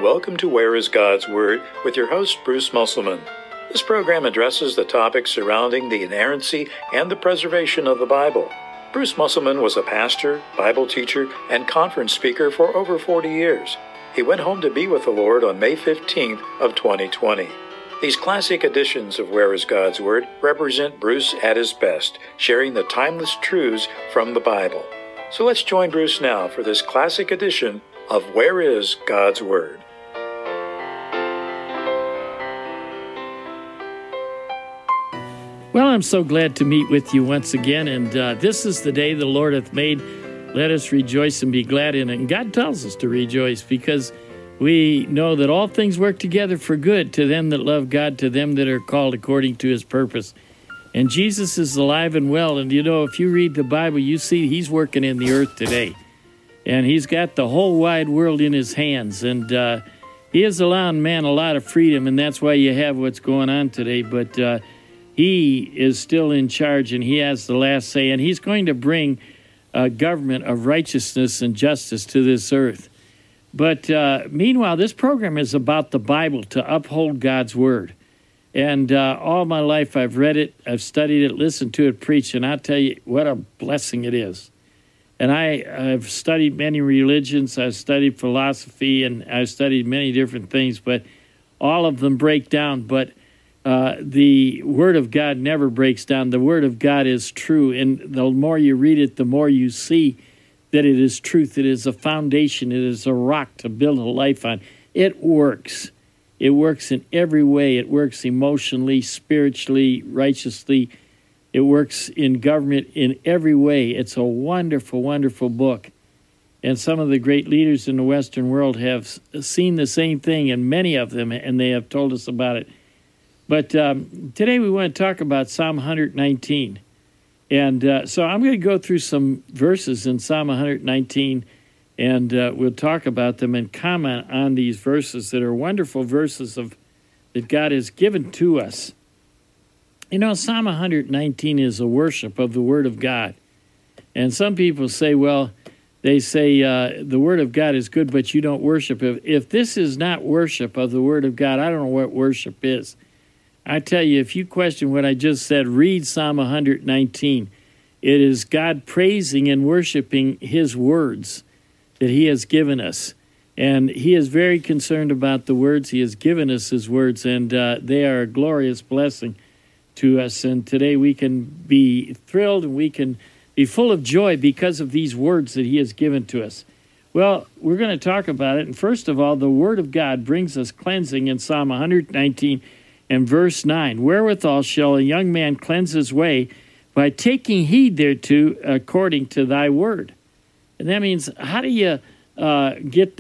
welcome to Where is God's Word with your host, Bruce Musselman. This program addresses the topics surrounding the inerrancy and the preservation of the Bible. Bruce Musselman was a pastor, Bible teacher, and conference speaker for over 40 years. He went home to be with the Lord on May 15th of 2020. These classic editions of Where is God's Word represent Bruce at his best, sharing the timeless truths from the Bible. So let's join Bruce now for this classic edition of Where is God's Word. Well, I'm so glad to meet with you once again, and this is the day the Lord hath made. Let us rejoice and be glad in it. And God tells us to rejoice because we know that all things work together for good to them that love God, to them that are called according to his purpose. And Jesus is alive and well, and you know, if you read the Bible, you see he's working in the earth today. And he's got the whole wide world in his hands, and he is allowing man a lot of freedom, and that's why you have what's going on today. But he is still in charge, and he has the last say, and he's going to bring a government of righteousness and justice to this earth. But meanwhile, this program is about the Bible, to uphold God's Word. And all my life I've read it, I've studied it, listened to it preached, and I'll tell you what a blessing it is. And I've studied many religions, I've studied philosophy, and I've studied many different things, but all of them break down. But the Word of God never breaks down. The Word of God is true, and the more you read it, the more you see that it is truth. It is a foundation. It is a rock to build a life on. It works. It works in every way. It works emotionally, spiritually, righteously. It works in government in every way. It's a wonderful, wonderful book. And some of the great leaders in the Western world have seen the same thing, and many of them, and they have told us about it. But today we want to talk about Psalm 119. And so I'm going to go through some verses in Psalm 119, and we'll talk about them and comment on these verses that are wonderful verses that God has given to us. You know, Psalm 119 is a worship of the Word of God. And some people say, well, they say the Word of God is good, but you don't worship it. If this is not worship of the Word of God, I don't know what worship is. I tell you, if you question what I just said, read Psalm 119. It is God praising and worshiping his words that he has given us. And he is very concerned about the words. He has given us his words, and they are a glorious blessing to us. And today we can be thrilled and we can be full of joy because of these words that he has given to us. Well, we're going to talk about it. And first of all, the Word of God brings us cleansing in Psalm 119 and verse 9. Wherewithal shall a young man cleanse his way? By taking heed thereto according to thy word. And that means, how do you get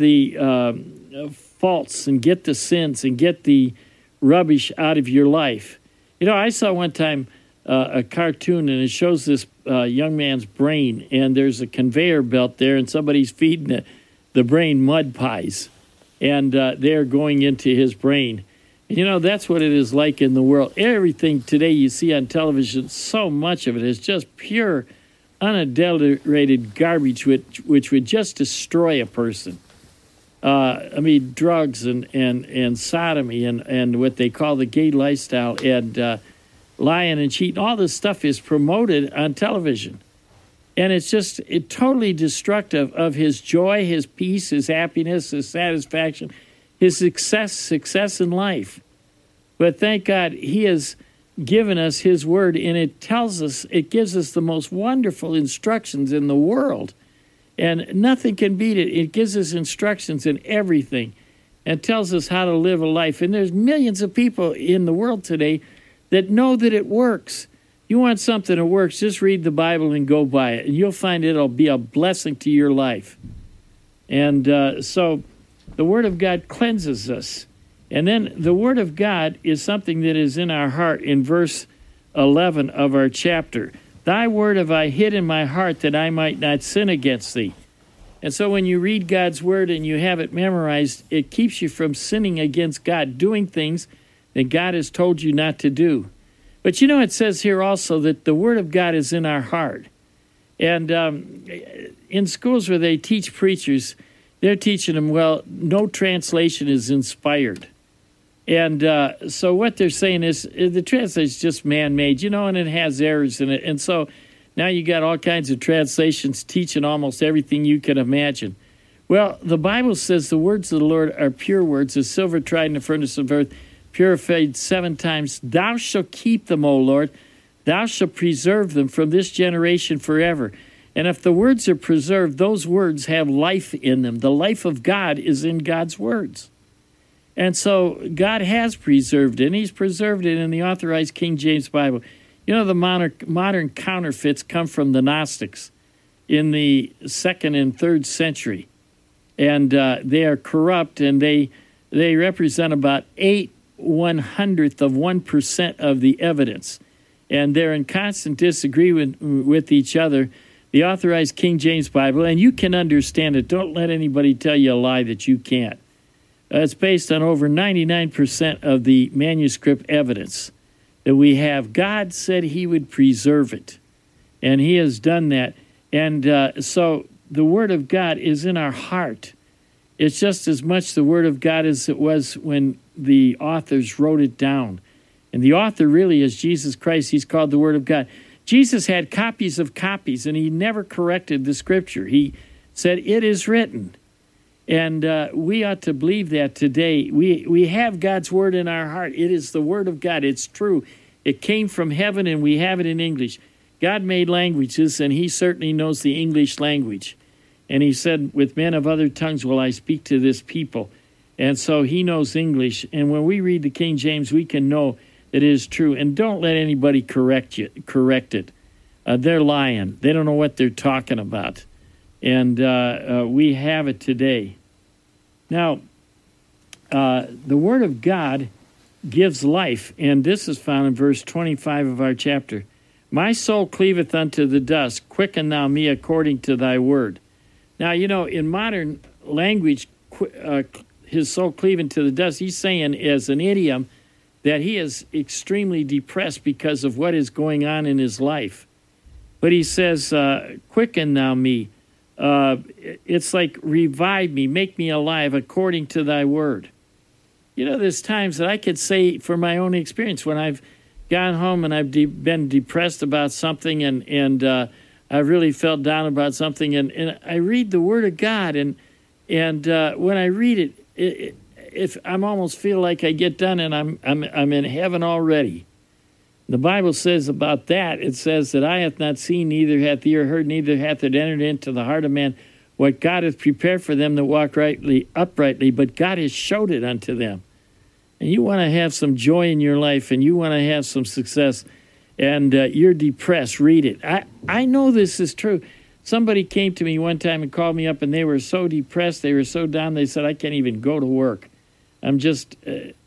the faults and get the sins and get the rubbish out of your life? You know, I saw one time a cartoon, and it shows this young man's brain, and there's a conveyor belt there, and somebody's feeding the brain mud pies, and they're going into his brain. You know, that's what it is like in the world. Everything today you see on television, so much of it is just pure, unadulterated garbage which would just destroy a person. I mean, drugs and sodomy and what they call the gay lifestyle and lying and cheating. All this stuff is promoted on television. And it's just totally destructive of his joy, his peace, his happiness, his satisfaction, his success in life. But thank God he has given us his word, and it gives us the most wonderful instructions in the world. And nothing can beat it. It gives us instructions in everything and tells us how to live a life. And there's millions of people in the world today that know that it works. You want something that works, just read the Bible and go by it, and you'll find it'll be a blessing to your life. And so the Word of God cleanses us. And then the Word of God is something that is in our heart in verse 11 of our chapter. Thy word have I hid in my heart that I might not sin against thee. And so when you read God's Word and you have it memorized, it keeps you from sinning against God, doing things that God has told you not to do. But you know, it says here also that the Word of God is in our heart. And in schools where they teach preachers, they're teaching them, well, no translation is inspired. And so what they're saying is the translation is just man-made, and it has errors in it. And so now you got all kinds of translations teaching almost everything you can imagine. Well, the Bible says the words of the Lord are pure words, as silver tried in the furnace of earth, purified 7 times. Thou shalt keep them, O Lord. Thou shalt preserve them from this generation forever. And if the words are preserved, those words have life in them. The life of God is in God's words. And so God has preserved it, and he's preserved it in the Authorized King James Bible. The modern counterfeits come from the Gnostics in the 2nd and 3rd century. And they are corrupt, and they represent about 8/100th of 1% of the evidence. And they're in constant disagreement with each other. The Authorized King James Bible, and you can understand it. Don't let anybody tell you a lie that you can't. It's based on over 99% of the manuscript evidence that we have. God said he would preserve it, and he has done that. And so the Word of God is in our heart. It's just as much the Word of God as it was when the authors wrote it down. And the author really is Jesus Christ. He's called the Word of God. Jesus had copies of copies, and he never corrected the Scripture. He said, it is written. And we ought to believe that today. We have God's Word in our heart. It is the Word of God. It's true. It came from heaven, and we have it in English. God made languages, and he certainly knows the English language. And he said, with men of other tongues will I speak to this people. And so he knows English. And when we read the King James, we can know that it is true. And don't let anybody correct it. They're lying. They don't know what they're talking about. And we have it today. Now, the Word of God gives life, and this is found in verse 25 of our chapter. My soul cleaveth unto the dust, quicken thou me according to thy word. Now, in modern language, his soul cleaving to the dust, he's saying as an idiom that he is extremely depressed because of what is going on in his life. But he says, quicken thou me. It's like revive me, make me alive according to thy word. There's times that I could say from my own experience when I've gone home and I've been depressed about something and I really felt down about something and I read the Word of God and when I read it, if I'm almost feel like I get done and I'm in heaven already. The Bible says about that, it says that eye hath not seen, neither hath ear heard, neither hath it entered into the heart of man what God hath prepared for them that walk uprightly, but God has showed it unto them. And you want to have some joy in your life, and you want to have some success, and you're depressed, read it. I know this is true. Somebody came to me one time and called me up, and they were so depressed, they were so down, they said, I can't even go to work. I'm just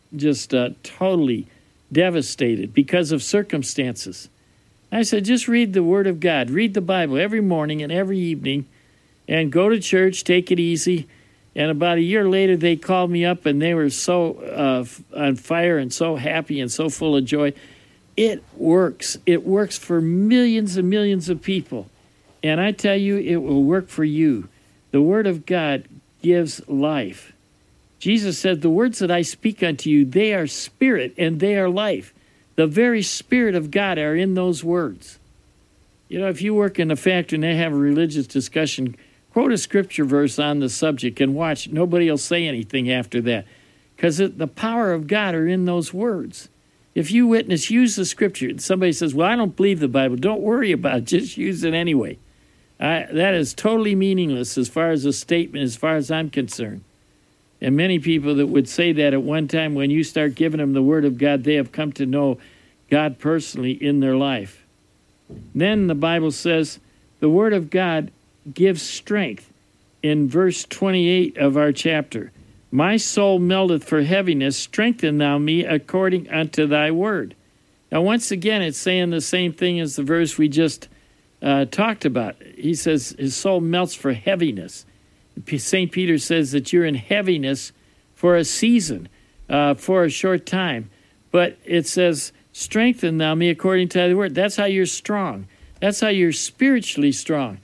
totally devastated because of circumstances. I said, just read the Word of God. Read the Bible every morning and every evening, and go to church, take it easy. And about a year later, they called me up, and they were so on fire and so happy and so full of joy. It works. It works for millions and millions of people. And I tell you, it will work for you. The Word of God gives life. Jesus said, the words that I speak unto you, they are spirit and they are life. The very Spirit of God are in those words. If you work in a factory and they have a religious discussion, quote a scripture verse on the subject and watch. Nobody will say anything after that because the power of God are in those words. If you witness, use the scripture. And somebody says, well, I don't believe the Bible. Don't worry about it. Just use it anyway. That is totally meaningless as far as a statement, as far as I'm concerned. And many people that would say that at one time, when you start giving them the Word of God, they have come to know God personally in their life. Then the Bible says the Word of God gives strength. In verse 28 of our chapter, my soul melteth for heaviness, strengthen thou me according unto thy word. Now, once again, it's saying the same thing as the verse we just talked about. He says his soul melts for heaviness. St. Peter says that you're in heaviness for a season, for a short time. But it says, strengthen thou me according to thy word. That's how you're strong. That's how you're spiritually strong.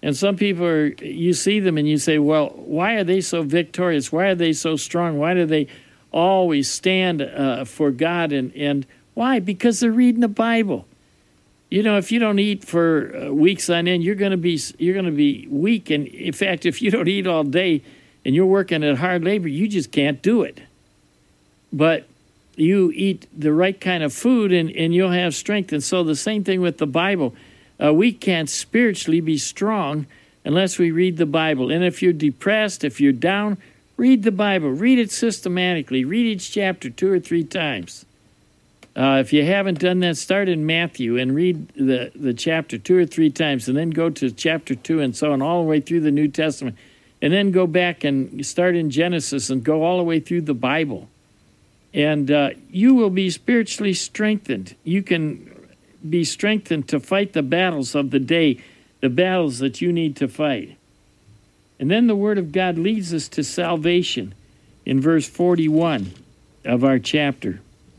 And some people you see them and you say, well, why are they so victorious? Why are they so strong? Why do they always stand for God? And why? Because they're reading the Bible. If you don't eat for weeks on end, you're going to be weak. And in fact, if you don't eat all day and you're working at hard labor, you just can't do it. But you eat the right kind of food and you'll have strength. And so the same thing with the Bible. We can't spiritually be strong unless we read the Bible. And if you're depressed, if you're down, read the Bible. Read it systematically. Read each chapter 2 or 3 times. If you haven't done that, start in Matthew and read the chapter 2 or 3 times, and then go to chapter 2 and so on, all the way through the New Testament. And then go back and start in Genesis and go all the way through the Bible. And you will be spiritually strengthened. You can be strengthened to fight the battles of the day, the battles that you need to fight. And then the Word of God leads us to salvation in verse 41 of our chapter.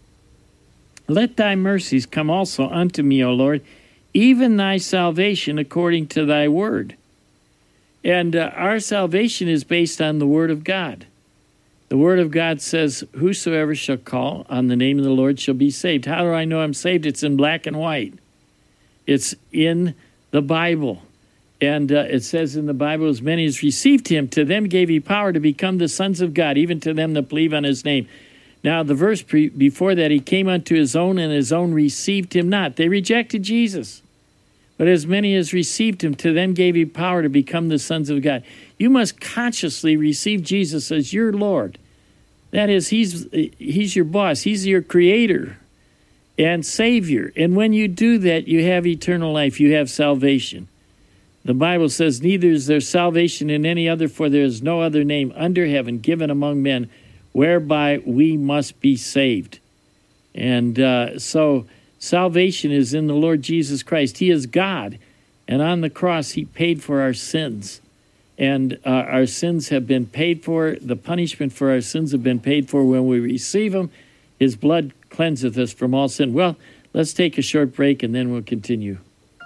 Let thy mercies come also unto me, O Lord, even thy salvation according to thy word. And our salvation is based on the Word of God. The Word of God says, whosoever shall call on the name of the Lord shall be saved. How do I know I'm saved? It's in black and white. It's in the Bible. And it says in the Bible, as many as received him, to them gave he power to become the sons of God, even to them that believe on his name. Now, the verse before that, he came unto his own, and his own received him not. They rejected Jesus. But as many as received him, to them gave he power to become the sons of God. You must consciously receive Jesus as your Lord. That is, he's your boss. He's your creator and Savior. And when you do that, you have eternal life. You have salvation. The Bible says, neither is there salvation in any other, for there is no other name under heaven given among men whereby we must be saved. And so salvation is in the Lord Jesus Christ. He is God. And on the cross, he paid for our sins. And our sins have been paid for. The punishment for our sins have been paid for. When we receive him, his blood cleanseth us from all sin. Well, let's take a short break and then we'll continue.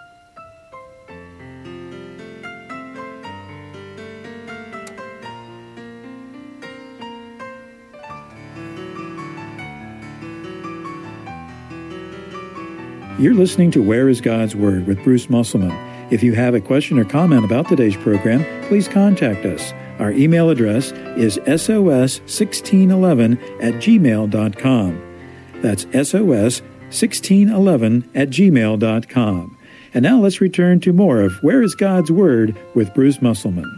You're listening to Where is God's Word with Bruce Musselman. If you have a question or comment about today's program, please contact us. Our email address is sos1611@gmail.com. That's sos1611@gmail.com. And now let's return to more of Where is God's Word with Bruce Musselman.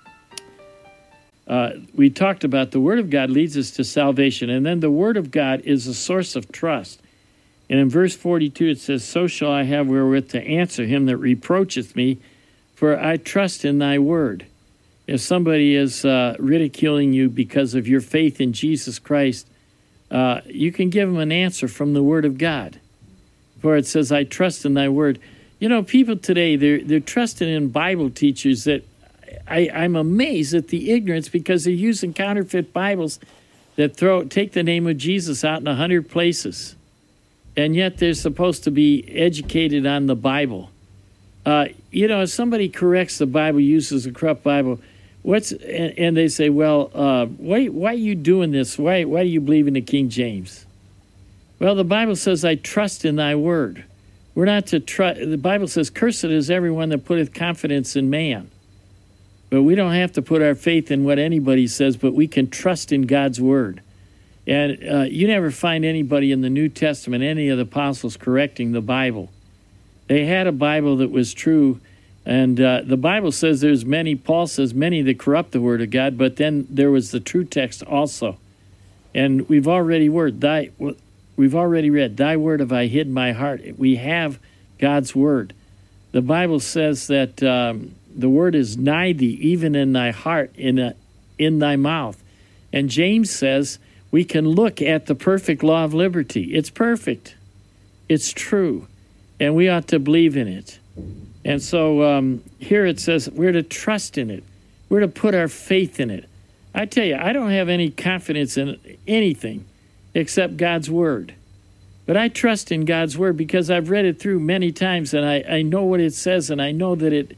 We talked about the Word of God leads us to salvation, and then the Word of God is a source of trust. And in verse 42 it says, so shall I have wherewith to answer him that reproacheth me, for I trust in thy word. If somebody is ridiculing you because of your faith in Jesus Christ, you can give them an answer from the Word of God. For it says, I trust in thy word. You know, people today, they're trusting in Bible teachers that I'm amazed at the ignorance, because they're using counterfeit Bibles that take the name of Jesus out in 100 places. And yet they're supposed to be educated on the Bible. If somebody corrects the Bible, uses a corrupt Bible, and they say, well, why are you doing this? Why do you believe in the King James? Well, the Bible says, I trust in thy word. We're not to trust. The Bible says, cursed is everyone that putteth confidence in man. But we don't have to put our faith in what anybody says, but we can trust in God's word. And you never find anybody in the New Testament, any of the apostles, correcting the Bible. They had a Bible that was true, and the Bible says Paul says, many that corrupt the word of God, but then there was the true text also. And we've already read, thy word have I hid in my heart. We have God's word. The Bible says that the word is nigh thee, even in thy heart, in thy mouth. And James says, we can look at the perfect law of liberty. It's perfect. It's true. And we ought to believe in it. And so here it says we're to trust in it. We're to put our faith in it. I tell you, I don't have any confidence in anything except God's word. But I trust in God's word because I've read it through many times, and I know what it says, and I know that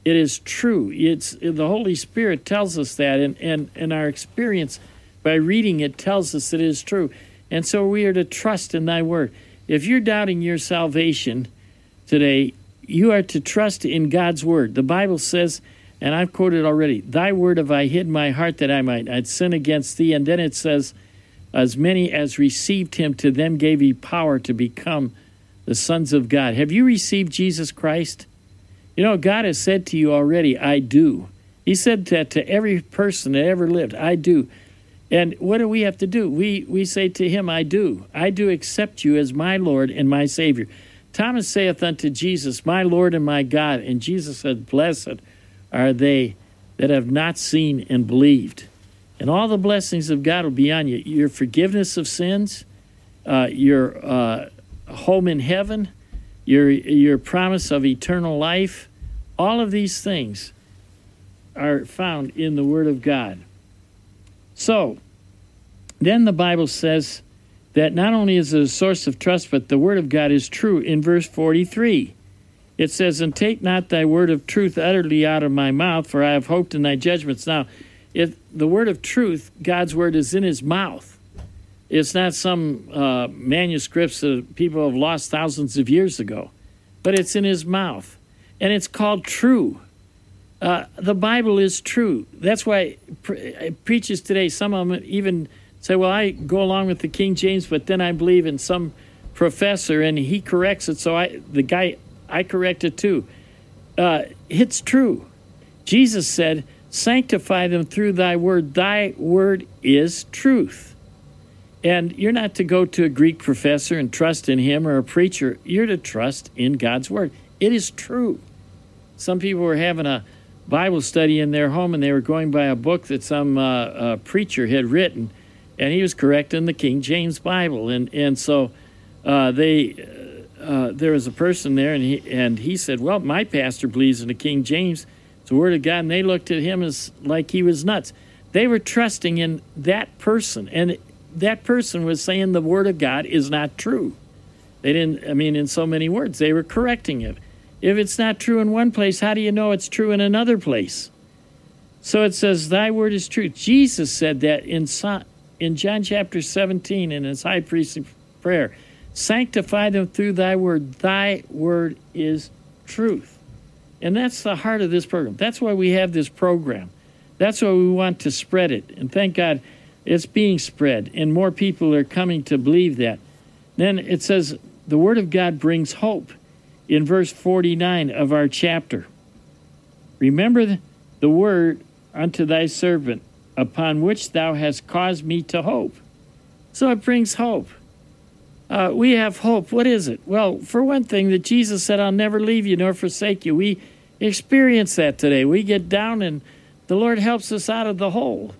It is true. It's the Holy Spirit tells us that, and our experience by reading it tells us it is true. And so we are to trust in thy word. If you're doubting your salvation today, you are to trust in God's word. The Bible says, and I've quoted already, thy word have I hid in my heart that I'd sin against thee. And then it says, as many as received him, to them gave he power to become the sons of God. Have you received Jesus Christ? You know, God has said to you already, I do. He said that to every person that ever lived, I do. And what do we have to do? We say to him, I do. I do accept you as my Lord and my Savior. Thomas saith unto Jesus, my Lord and my God. And Jesus said, blessed are they that have not seen and believed. And all the blessings of God will be on you. Your forgiveness of sins, your home in heaven, your promise of eternal life, all of these things are found in the Word of God. So, then the Bible says that not only is it a source of trust, but the Word of God is true. In verse 43, it says, and take not thy word of truth utterly out of my mouth, for I have hoped in thy judgments. Now, if the word of truth, God's word, is in his mouth. It's not some manuscripts that people have lost thousands of years ago, but it's in his mouth. And it's called true. The Bible is true. That's why preachers today, some of them even say, well, I go along with the King James, but then I believe in some professor and he corrects it, so I correct it too. It's true. Jesus said, sanctify them through thy word. Thy word is truth. And you're not to go to a Greek professor and trust in him or a preacher. You're to trust in God's word. It is true. Some people were having a Bible study in their home, and they were going by a book that some preacher had written, and he was correcting the King James Bible. And so there was a person there, and he said, well, my pastor believes in the King James. It's the Word of God, and they looked at him as like he was nuts. They were trusting in that person, and that person was saying the Word of God is not true. They didn't, in so many words, they were correcting it. If it's not true in one place, how do you know it's true in another place? So it says, thy word is true. Jesus said that in John chapter 17 in his high priestly prayer. Sanctify them through thy word. Thy word is truth. And that's the heart of this program. That's why we have this program. That's why we want to spread it. And thank God it's being spread, and more people are coming to believe that. Then it says, the word of God brings hope in verse 49 of our chapter. Remember the word unto thy servant, upon which thou hast caused me to hope. So it brings hope. We have hope. What is it? Well, for one thing, that Jesus said, I'll never leave you nor forsake you. We experience that today. We get down and the Lord helps us out of the hole.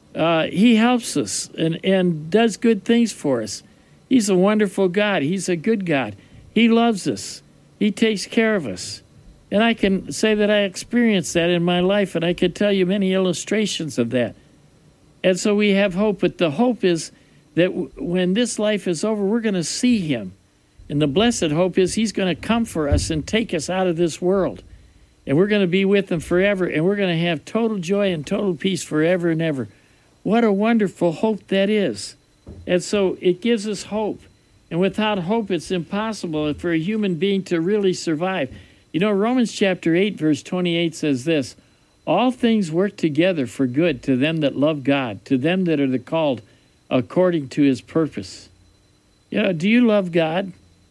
He helps us and does good things for us. He's a wonderful God. He's a good God. He loves us. He takes care of us. And I can say that I experienced that in my life, and I could tell you many illustrations of that. And so we have hope, but the hope is that when this life is over, we're going to see him. And the blessed hope is he's going to come for us and take us out of this world. And we're going to be with him forever, and we're going to have total joy and total peace forever and ever. What a wonderful hope that is. And so it gives us hope. And without hope, it's impossible for a human being to really survive. You know, Romans chapter 8, verse 28 says this, all things work together for good to them that love God, to them that are the called according to his purpose. You know, do you love God?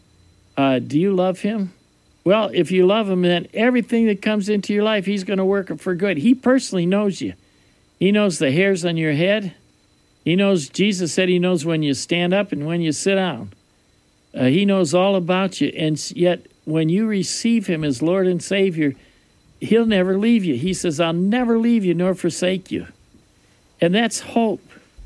Do you love him? Well, if you love him, then everything that comes into your life, he's going to work for good. He personally knows you. He knows the hairs on your head. He knows, Jesus said he knows when you stand up and when you sit down. He knows all about you. And yet, when you receive him as Lord and Savior, he'll never leave you. He says, I'll never leave you nor forsake you. And that's hope.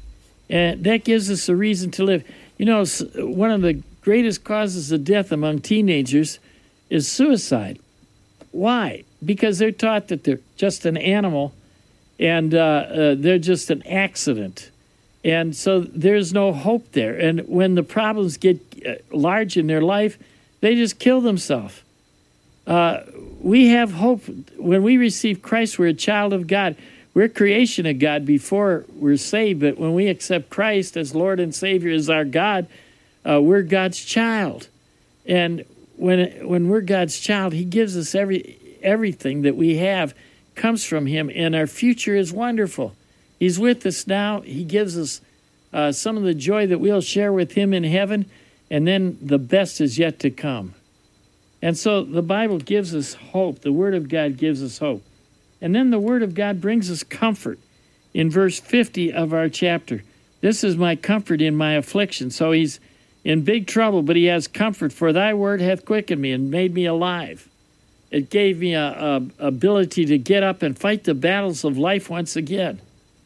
And that gives us a reason to live. You know, one of the greatest causes of death among teenagers is suicide. Why? Because they're taught that they're just an animal and they're just an accident. And so there's no hope there. And when the problems get large in their life, they just kill themselves. we have hope. When we receive Christ, we're a child of God. We're a creation of God before we're saved, but when we accept Christ as Lord and Savior, as our God, we're God's child. And when we're God's child, He gives us everything that we have comes from Him, and our future is wonderful. He's with us now. He gives us some of the joy that we'll share with Him in heaven, and then the best is yet to come. And so the Bible gives us hope. The Word of God gives us hope. And then the Word of God brings us comfort in verse 50 of our chapter. This is my comfort in my affliction. So he's in big trouble, but he has comfort. For thy word hath quickened me and made me alive. It gave me a ability to get up and fight the battles of life once again.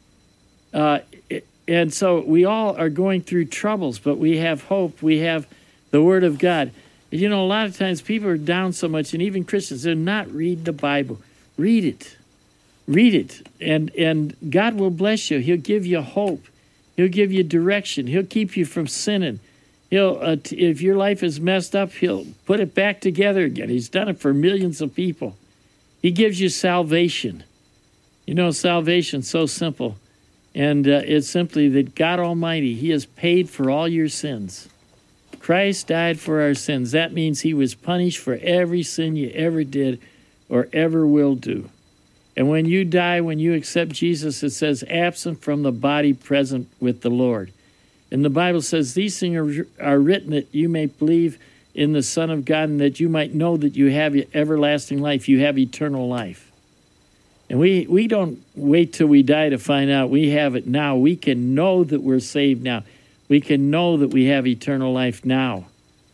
And so we all are going through troubles, but we have hope. We have the Word of God. You know, a lot of times people are down so much, and even Christians, they're not reading the Bible. Read it. Read it, and God will bless you. He'll give you hope. He'll give you direction. He'll keep you from sinning. He'll, if your life is messed up, He'll put it back together again. He's done it for millions of people. He gives you salvation. You know, salvation's so simple, and it's simply that God Almighty, He has paid for all your sins. Christ died for our sins. That means He was punished for every sin you ever did or ever will do. And when you die, when you accept Jesus, it says, absent from the body, present with the Lord. And the Bible says, these things are written that you may believe in the Son of God and that you might know that you have everlasting life. You have eternal life. And we don't wait till we die to find out. We have it now. We can know that we're saved now. We can know that we have eternal life now.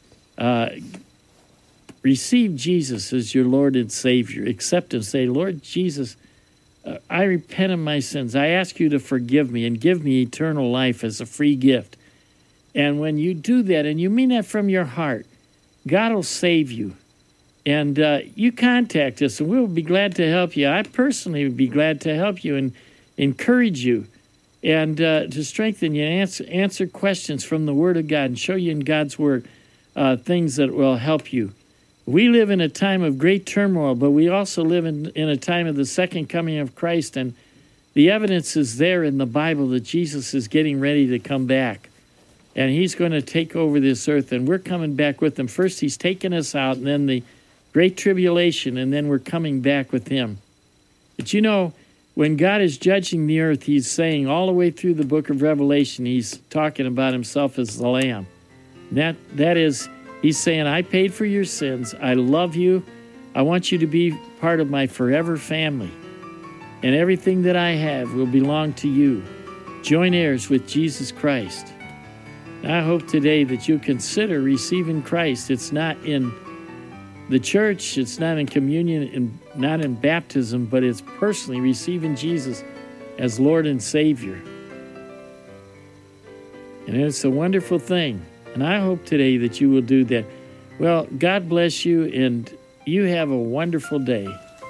Receive Jesus as your Lord and Savior. Accept Him. Say, Lord Jesus, I repent of my sins. I ask you to forgive me and give me eternal life as a free gift. And when you do that, and you mean that from your heart, God will save you. And you contact us, and we'll be glad to help you. I personally would be glad to help you and encourage you and to strengthen you and answer questions from the Word of God and show you in God's Word things that will help you. We live in a time of great turmoil, but we also live in a time of the second coming of Christ, and the evidence is there in the Bible that Jesus is getting ready to come back, and He's going to take over this earth, and we're coming back with Him. First, He's taking us out, and then the great tribulation, and then we're coming back with Him. But you know, when God is judging the earth, He's saying all the way through the book of Revelation, He's talking about Himself as the Lamb. That is... He's saying, I paid for your sins. I love you. I want you to be part of my forever family. And everything that I have will belong to you. Joint heirs with Jesus Christ. I hope today that you'll consider receiving Christ. It's not in the church. It's not in communion and not in baptism, but it's personally receiving Jesus as Lord and Savior. And it's a wonderful thing. And I hope today that you will do that. Well, God bless you, and you have a wonderful day.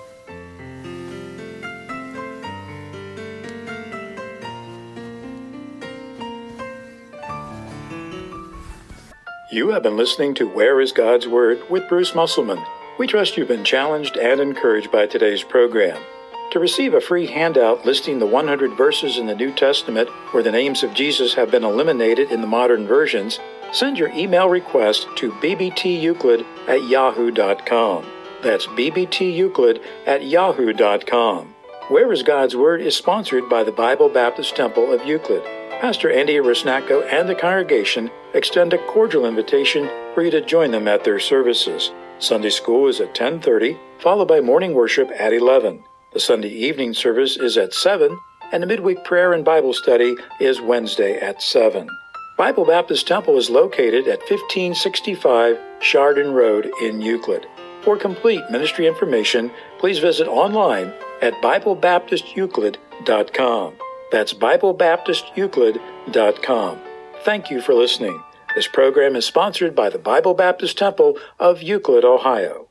You have been listening to Where is God's Word with Bruce Musselman. We trust you've been challenged and encouraged by today's program. To receive a free handout listing the 100 verses in the New Testament where the names of Jesus have been eliminated in the modern versions, send your email request to bbteuclid@yahoo.com. That's bbteuclid@yahoo.com. Where is God's Word is sponsored by the Bible Baptist Temple of Euclid. Pastor Andy Rusnacko and the congregation extend a cordial invitation for you to join them at their services. Sunday school is at 10:30, followed by morning worship at 11. The Sunday evening service is at 7, and the midweek prayer and Bible study is Wednesday at 7. Bible Baptist Temple is located at 1565 Chardon Road in Euclid. For complete ministry information, please visit online at BibleBaptistEuclid.com. That's BibleBaptistEuclid.com. Thank you for listening. This program is sponsored by the Bible Baptist Temple of Euclid, Ohio.